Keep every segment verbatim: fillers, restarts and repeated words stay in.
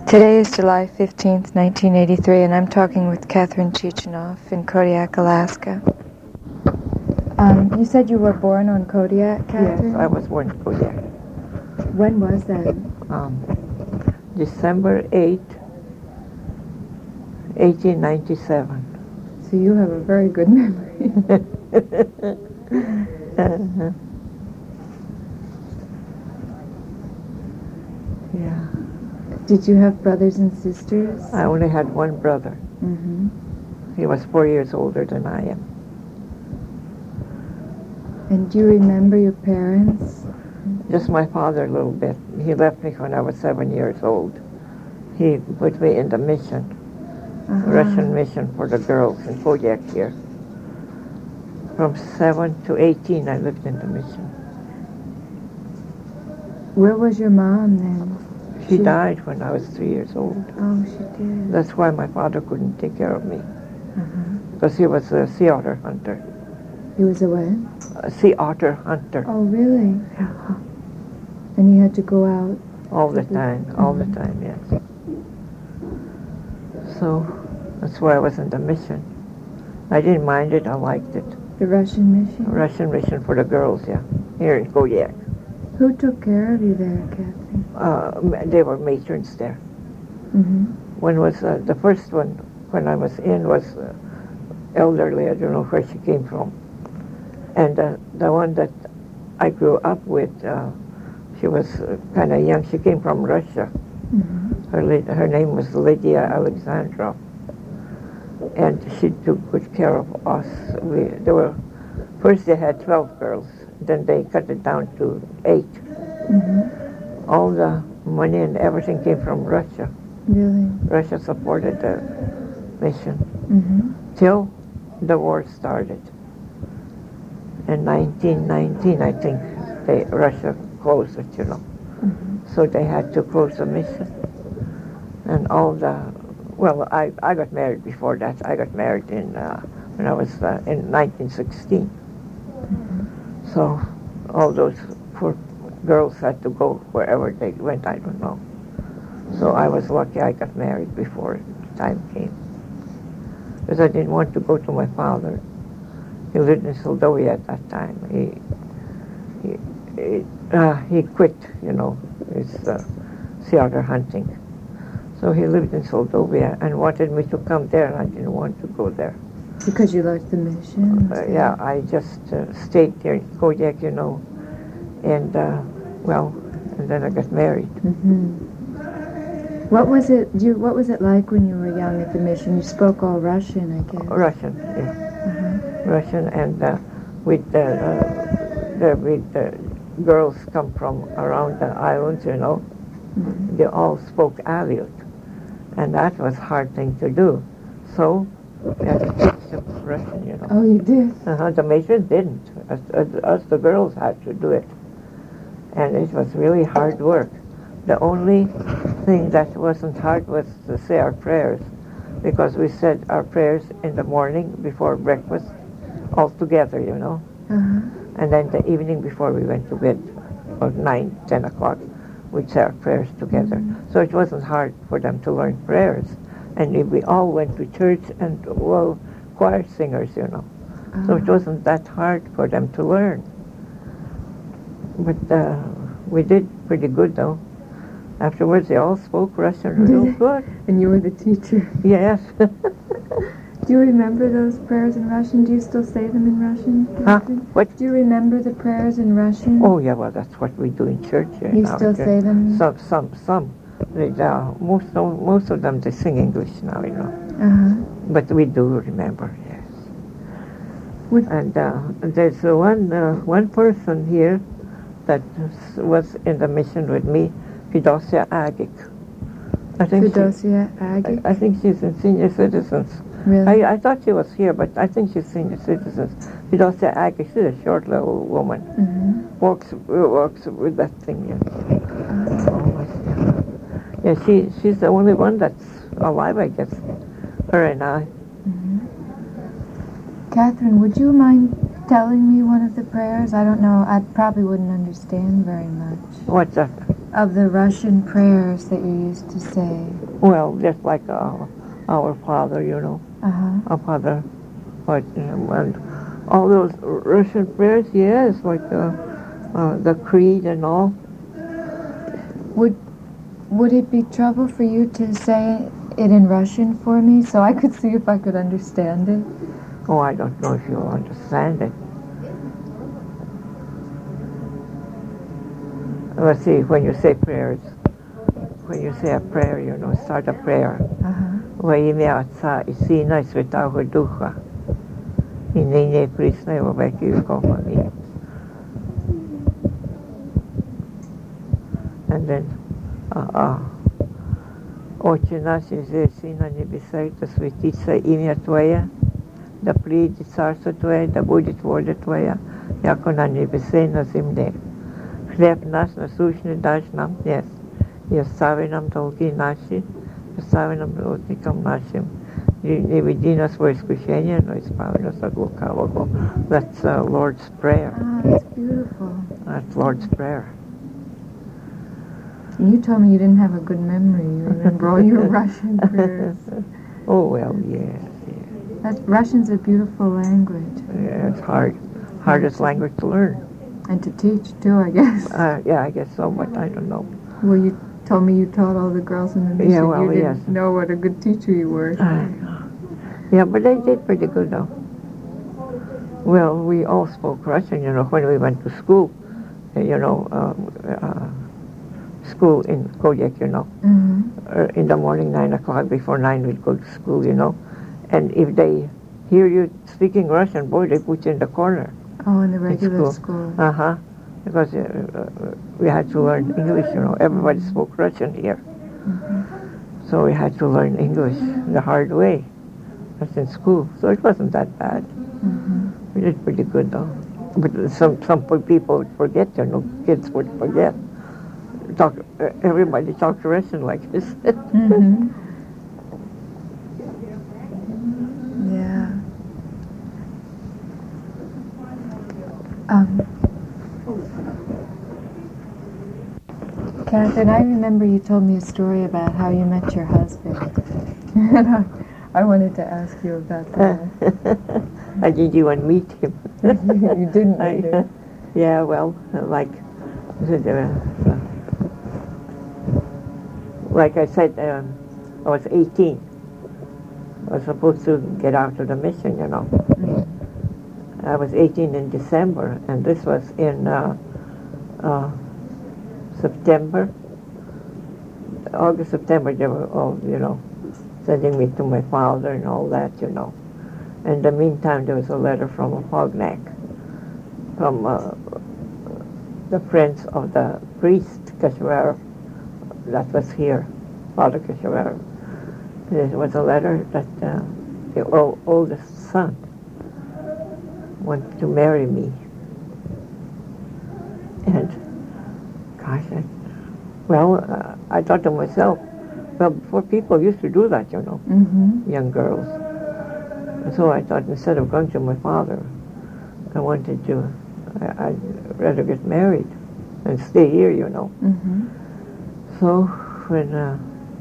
Today is July fifteenth, nineteen eighty-three, and I'm talking with Catherine Chichinoff in Kodiak, Alaska. Um, you said you were born on Kodiak, Catherine? Yes, I was born in Kodiak. When was that? Um, December eighth, eighteen ninety-seven. So you have a very good memory. uh-huh. Yeah. Did you have brothers and sisters? I only had one brother. Mm-hmm. He was four years older than I am. And do you remember your parents? Just my father a little bit. He left me when I was seven years old. He put me in the mission, Uh-huh. Russian mission for the girls in Kodiak here. From seven to eighteen, I lived in the mission. Where was your mom then? She, she died when I was three years old. Oh, she did. That's why my father couldn't take care of me. Uh-huh. Because he was a sea otter hunter. He was a what? A sea otter hunter. Oh, really? Yeah. And he had to go out? All the time, all Mhm. the time, yes. So, that's why I was in the mission. I didn't mind it, I liked it. The Russian mission? Russian mission for the girls, yeah, here in Kodiak. Who took care of you there, Catherine? Uh, they were matrons there. Mm-hmm. One was, uh, the first one, when I was in, was uh, elderly, I don't know where she came from. And uh, the one that I grew up with, uh, she was uh, kind of young. She came from Russia. Mm-hmm. Her her name was Lydia Alexandrov, and she took good care of us. We there were first they had twelve girls, then they cut it down to eight. Mm-hmm. All the money and everything came from Russia. Really? Russia supported the mission Mm-hmm. till the war started. In nineteen nineteen, I think, they Russia closed it, you know. Mm-hmm. So they had to close the mission. And all the, well, I, I got married before that. I got married in uh, when I was uh, in nineteen sixteen. Mm-hmm. So all those poor girls had to go wherever they went, I don't know. So I was lucky I got married before the time came. Because I didn't want to go to my father. He lived in Soldovia at that time. He he he, uh, he quit, you know, his uh, sea otter hunting. So he lived in Soldovia and wanted me to come there, and I didn't want to go there. Because you liked the mission? Uh, yeah, I just uh, stayed there in Kodiak, you know, and, uh, well, and then I got married. Mm-hmm. What was it? Do you, what was it like when you were young at the mission? You spoke all Russian, I guess. Russian, yeah. Uh-huh. Russian, and uh, with the, uh, the with the girls come from around the islands, you know, Mm-hmm. they all spoke Aleut, and that was a hard thing to do. So we had to teach them Russian, you know. Oh, you did? Uh-huh. The matron didn't. Us, us, us, the girls, had to do it, and it was really hard work. The only thing that wasn't hard was to say our prayers, because we said our prayers in the morning before breakfast, all together, you know. Uh-huh. And then the evening before we went to bed, about nine, ten o'clock, we'd say our prayers together. Mm-hmm. So it wasn't hard for them to learn prayers. And we all went to church and, well, choir singers, you know. Uh-huh. So it wasn't that hard for them to learn. But uh, we did pretty good, though. Afterwards, they all spoke Russian real good. And you were the teacher? Yes. Do you remember those prayers in Russian? Do you still say them in Russian? Huh? What? Do you remember the prayers in Russian? Oh, yeah, well, that's what we do in church. Here You in our still church. say them? Some, some, some. They, uh, most, of, most of them, they sing English now, you know. Uh-huh. But we do remember, yes. Would And uh, there's uh, one, uh, one person here that was in the mission with me, Fedosia Agic. I think Fedosia Agic? I, I think she's in Senior Citizens. Really? I, I thought she was here, but I think she's Senior Citizens. Fedosia Agic, she's a short little woman. Mm-hmm. Walks walks with that thing, yeah. Uh-huh. Yeah, yeah she, she's the only one that's alive, I guess. Her and I. Mm-hmm. Catherine, would you mind telling me one of the prayers? I don't know. I probably wouldn't understand very much. What's that? of the Russian prayers that you used to say? Well, just like uh, our Father, you know, Uh-huh. our Father, but um, and all those Russian prayers, yes, like uh, uh, the Creed and all. Would would it be trouble for you to say it in Russian for me so I could see if I could understand it? Oh, I don't know if you'll understand it. Let's see, when you say prayers, when you say a prayer, you know, start a prayer. Uh-huh. Во имя Отца и Сына и Святого Духа, и ныне и присно и во веки веков. Аминь. And then, uh, uh, Отче наш, издеси на небесах, да светится имя Твое, да придет царство Твое, да будет воля Твоя, яко на небесе и на земле. Хлеб наш насущный дашь нам днес, и остави нам долги наши, остави нам должникам нашим. И не веди нас во искушение, но избави нас от лукавого. That's uh, Lord's Prayer. Ah, that's beautiful. That's Lord's Prayer. You told me you didn't have a good memory. You remember all your Russian prayers. Oh, well, yes, yes. That, Russian's a beautiful language. Yeah, it's hard. Hardest language to learn. And to teach, too, I guess. Uh, yeah, I guess so, but I don't know. Well, you told me you taught all the girls in the mission. Yeah, well, you didn't yes. know what a good teacher you were. Uh, yeah, but they did pretty good, though. Well, we all spoke Russian, you know, when we went to school. You know, uh, uh, school in Kodiak, you know. Mm-hmm. Uh, in the morning, nine o'clock, before nine, we'd go to school, you know. And if they hear you speaking Russian, boy, they put you in the corner. Oh, in the regular school. school. Uh-huh. Because uh, uh, we had to learn English, you know. Everybody spoke Russian here. Mm-hmm. So we had to learn English the hard way. That's in school. So it wasn't that bad. Mm-hmm. We did pretty good, though. But some, some people would forget, you know. Kids would forget. Talk, uh, everybody talked Russian like this. Mm-hmm. Yeah. Um, Catherine, I remember you told me a story about how you met your husband. And I, I wanted to ask you about that. I did you want to meet him. You didn't I, meet him. Yeah, well, uh, like, uh, uh, like I said, um, I was eighteen. I was supposed to get out of the mission, you know. Mm-hmm. I was eighteen in December, and this was in uh, uh, September. August, September, they were all, you know, sending me to my father and all that, you know. In the meantime, there was a letter from a Fognac, from uh, the friends of the priest, Kashwara, that was here, Father Kashwara. There was a letter that uh, the o- oldest son wanted to marry me. And, gosh, I, well, uh, I thought to myself, well, before people used to do that, you know, Mm-hmm. young girls. And so I thought instead of going to my father, I wanted to, I, I'd rather get married and stay here, you know. Mm-hmm. So when uh,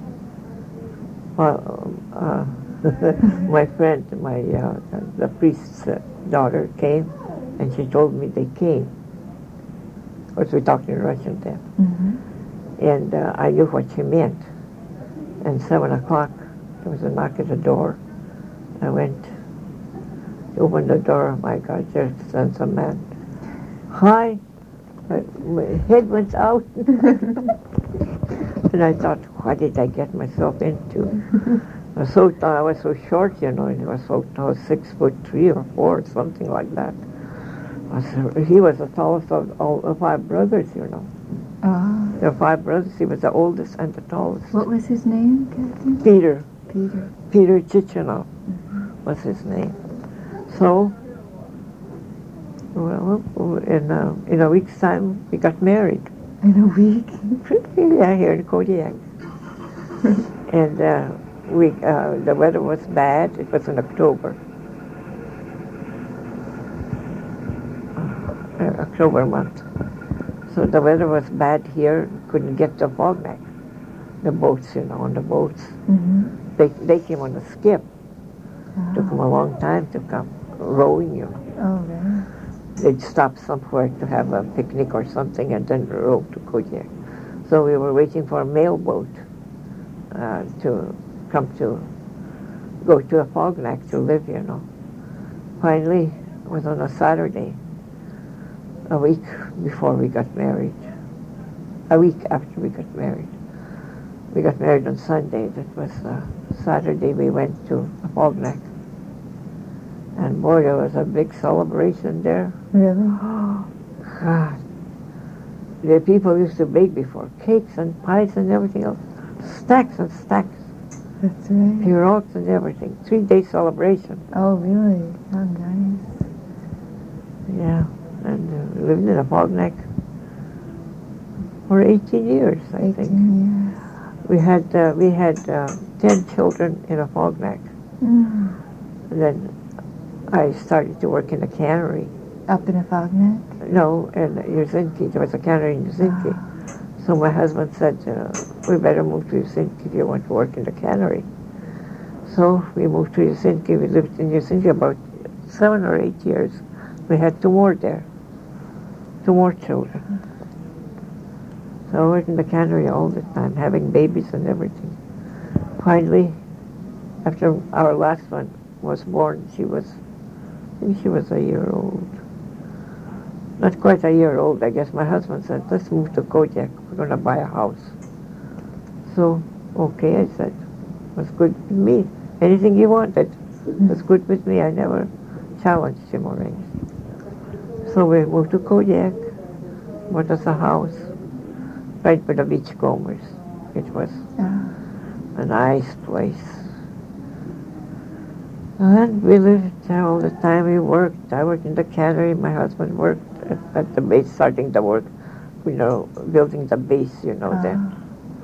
well, uh, my friend, my uh, the priest's uh, daughter came, and she told me they came. Of course, we talked in Russian then. Mm-hmm. And uh, I knew what she meant. And seven o'clock, there was a knock at the door. I went to open the door. My God, there stands a man. Hi. My, my head went out. And I thought, what did I get myself into? I was so tall, I was so short, you know, and he was so tall, six foot three or four, something like that. I was, he was the tallest of all the five brothers, you know. Ah. There were five brothers. He was the oldest and the tallest. What was his name, Catherine? Peter. Peter. Peter Chichinov Mm-hmm. was his name. So, well, in a, in a week's time, we got married. In a week? Yeah, here in Kodiak. And uh, we, uh, the weather was bad. It was in October. Uh, October month. So the weather was bad here. Couldn't get to Fognac. The boats, you know, on the boats. Mm-hmm. They they came on a skip. Oh. Took them a long time to come rowing, you know. Oh, really? They'd stop somewhere to have a picnic or something and then row to Kodiak. So we were waiting for a mail boat uh, to come to go to a Fognac to live, you know. Finally, it was on a Saturday, a week before we got married. A week after we got married. We got married on Sunday. That was uh, Saturday we went to a Fognac. And boy, there was a big celebration there. Really? Oh, God. The people used to bake before, cakes and pies and everything else. Stacks and stacks. That's right. Pirogues and everything. Three-day celebration. Oh, really? How nice. Yeah. And uh, we lived in a Fognac for eighteen years, I eighteen think. years. We had uh, we had uh, ten children in a Fognac. Mm. And then I started to work in a cannery. Up in a Fognac? No, in Yusinki. There was a cannery in Yusinki. Oh. So my husband said, uh, we better move to Yusinki if you want to work in the cannery. So we moved to Yusinki. We lived in Yusinki about seven or eight years. We had two more there. Two more children. So I worked in the cannery all the time, having babies and everything. Finally, after our last one was born, she was, I think she was a year old. Not quite a year old, I guess. My husband said, let's move to Kodiak. We're going to buy a house. So, okay, I said. It was good with me. Anything he wanted was good with me. I never challenged him or anything. So we moved to Kodiak. Bought us a house right by the Beachcombers. It was Oh. a nice place. And we lived there all the time. We worked. I worked in the cannery. My husband worked at, at the base, starting the work, you know, building the base, you know, Oh. then.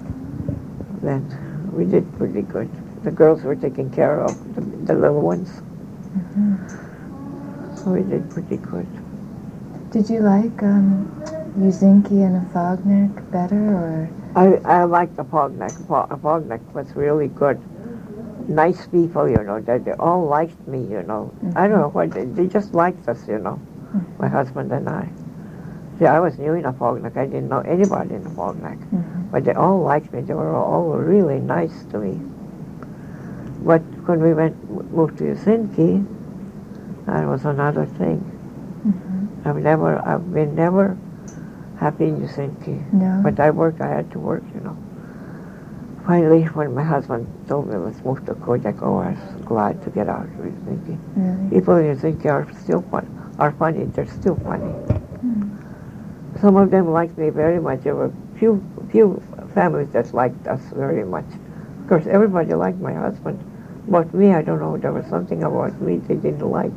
Then we did pretty good. The girls were taken care of, the, the little ones. Mm-hmm. So we did pretty good. Did you like um, Yusinki and a Fognac better, or? I, I liked the Fognac. A Fognac was really good. Nice people, you know, they, they all liked me, you know. Mm-hmm. I don't know what, they, they just liked us, you know, Mm-hmm. my husband and I. See, I was new in a Fognac. I didn't know anybody in a Fognac. Mm-hmm. But they all liked me. They were all really nice to me. But when we went, moved to Yusinki, that was another thing. Mm-hmm. I've never, I've been never happy in Yusinki. No. But I worked, I had to work, you know. Finally, when my husband told me, let's move to Kodiak, oh, I was glad to get out of Yusinki. Really? People in Yusinki are still fun, are funny, they're still funny. Mm. Some of them liked me very much. There were few, few families that liked us very much. Of course, everybody liked my husband. But me, I don't know, there was something about me they didn't like.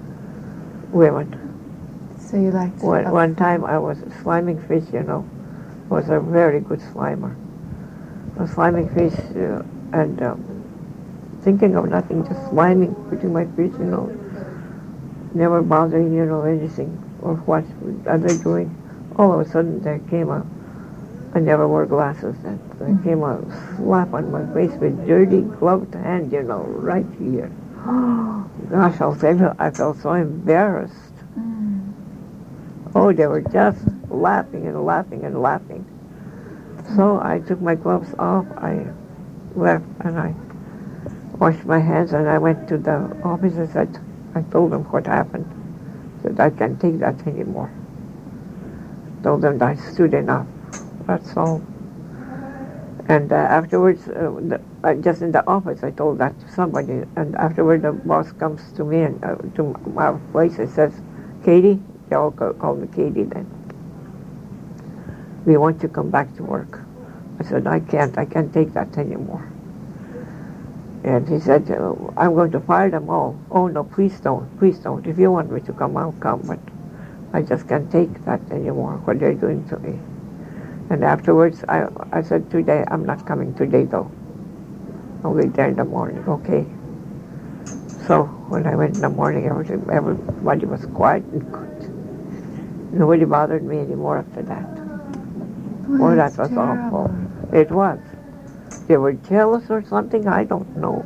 Women. So you liked One, up- one time I was sliming fish, you know, was a very good slimer. I was sliming fish uh, and um, thinking of nothing, just sliming, putting my fish, you know, never bothering, you know, anything or what are they doing. All of a sudden there came a, I never wore glasses then, there Mm-hmm. came a slap on my face with dirty gloved hand, you know, right here. Gosh, I'll tell you, I felt so embarrassed. Mm. Oh, they were just laughing and laughing and laughing. So I took my gloves off, I left, and I washed my hands, and I went to the office and said, I told them what happened. I said, I can't take that anymore. Told them that I stood enough. That's all. And uh, afterwards, uh, the, uh, just in the office, I told that to somebody, and afterward the boss comes to me and uh, to my place and says, Katie, they all call, call me Katie then. We want you to come back to work. I said, I can't, I can't take that anymore. And he said, uh, I'm going to fire them all. Oh no, please don't, please don't. If you want me to come, I'll come, but I just can't take that anymore, what they're doing to me. And afterwards, I, I said, today, I'm not coming today though. I'll be there in the morning, okay? So when I went in the morning, everybody, everybody was quiet and good. Nobody bothered me anymore after that. Oh, Oh, that that's was terrible. awful. It was. They were jealous or something, I don't know.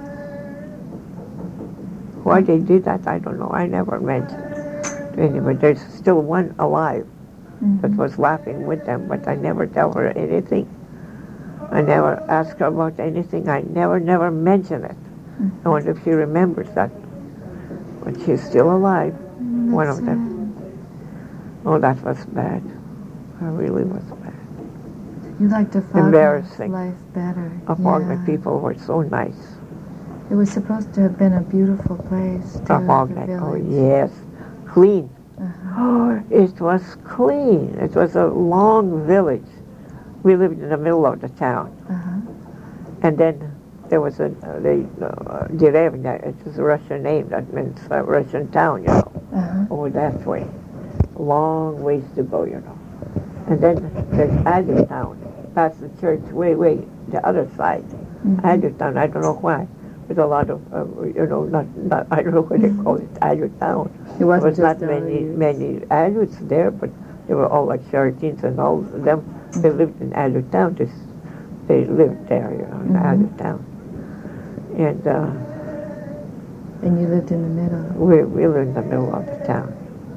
Why they did that, I don't know. I never mentioned to anybody. There's still one alive Mm-hmm. that was laughing with them, but I never tell her anything. I never ask her about anything. I never, never mention it. Mm-hmm. I wonder if she remembers that. But she's still alive, Mm, one that's of them. sad. Oh, that was bad. It really was bad. You liked Afognak Embarrassing. life better. Afognak Yeah. people were so nice. It was supposed to have been a beautiful place, too, the Afognak, oh village. yes. Clean. Uh-huh. Oh, it was clean. It was a long village. We lived in the middle of the town. Uh-huh. And then there was a, uh, the uh, Derevnya, it is a Russian name, that means a Russian town, you know. Uh-huh. Oh, that way. Long ways to go, you know. And then there's Addertown, past the church, way, way, the other side. Mm-hmm. Addertown, I don't know why. There's a lot of, uh, you know, not, not, I don't know what they call it, Addertown. It There wasn't was not just many, Aleutians. many Aleutians there, but they were all like Sharatins and all of them. They lived in Addertown. Just, they lived there, you know, in Mhm. Addertown. And uh, And you lived in the middle. we, we lived in the middle of the town.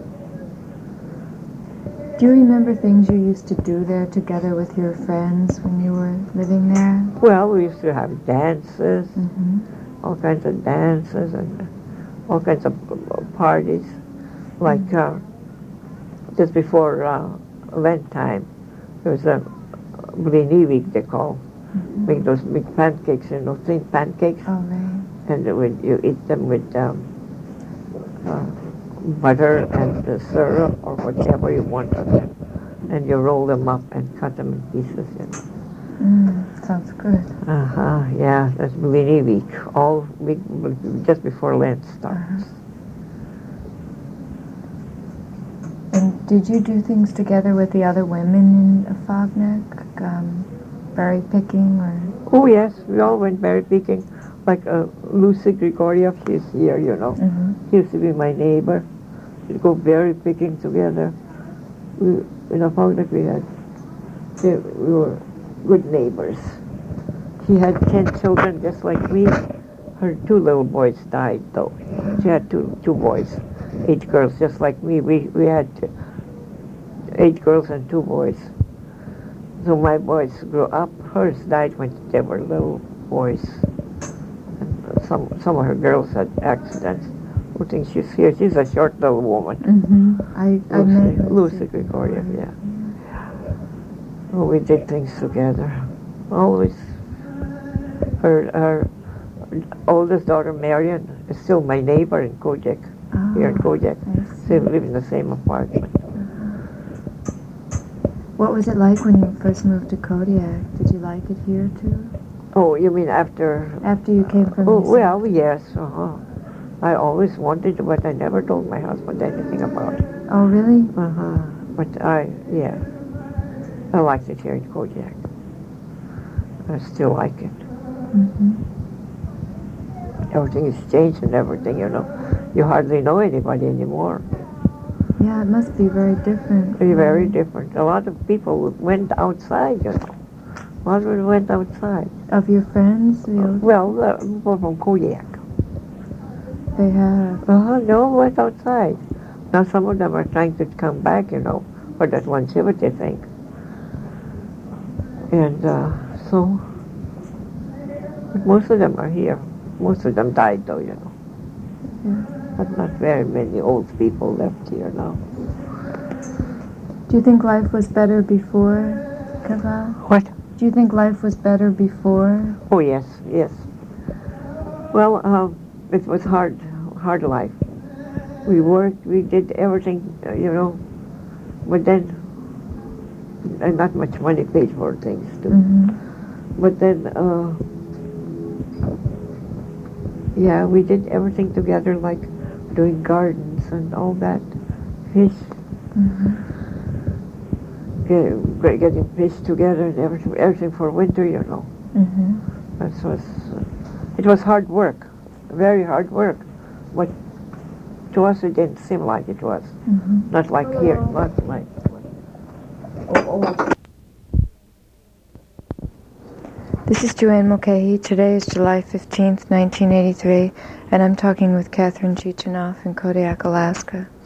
Do you remember things you used to do there together with your friends when you were living there? Well, we used to have dances, Mm-hmm. all kinds of dances and all kinds of uh, parties. Like uh, just before uh, Lent time, there was a Blini week, they call. Mm-hmm. Make those big pancakes, you know, thin pancakes. Oh, right. And it would, you eat them with um, uh, butter and uh, syrup or whatever you want on them. And you roll them up and cut them in pieces. You know. Mm, sounds good. Uh-huh, yeah, that's Blini week, all week, just before Lent starts. Uh-huh. And did you do things together with the other women in Afognak? Um, berry picking or... Oh, yes, we all went berry picking. Like uh, Lucy Grigoriev, she's here, you know. Mm-hmm. She used to be my neighbor. We'd go berry picking together. We, in Afognak, we had, they, we were good neighbors. She had ten children just like me. Her two little boys died, though. She had two two boys, eight girls just like me. We we had eight girls and two boys. So my boys grew up. Hers died when they were little boys. And some some of her girls had accidents. Who thinks she's here? She's a short little woman. Mm-hmm. I, I met her. Lucy, Lucy Grigoriev, yeah. Oh, we did things together. Always. Her, her oldest daughter, Marion, is still my neighbor in Kojak, Oh, here in Kojak. I see. They live in the same apartment. What was it like when you first moved to Kodiak? Did you like it here too? Oh, you mean after? After you came from Oh, New well, yes. Uh-huh. I always wanted to, but I never told my husband anything about it. Oh, really? Uh-huh. But I, yeah. I liked it here in Kojak. I still like it. Mm-hmm. Everything has changed and everything, you know. You hardly know anybody anymore. Yeah, it must be very different. Very, very different. A lot of people went outside, you know. A lot of them went outside. Of your friends? The old- Well, uh, people from Kodiak. They have. Uh-huh, they all went outside. Now some of them are trying to come back, you know, for that longevity thing. And uh, so, but most of them are here. Most of them died, though, you know. Yeah. But not very many old people left here now. Do you think life was better before, Kava? What? Do you think life was better before? Oh, yes, yes. Well, um, it was hard, hard life. We worked, we did everything, uh, you know, but then, and not much money paid for things, too. Mm-hmm. But then, uh, yeah, we did everything together, like doing gardens and all that, fish, Mm-hmm. get, getting fish together and everything, everything for winter, you know. Mm-hmm. That was, uh, it was hard work, very hard work, but to us it didn't seem like it was. Mm-hmm. Not like here, not like. Oh, oh. This is Joanne Mulcahy. Today is July fifteenth, nineteen eighty-three, and I'm talking with Catherine Chichinoff in Kodiak, Alaska.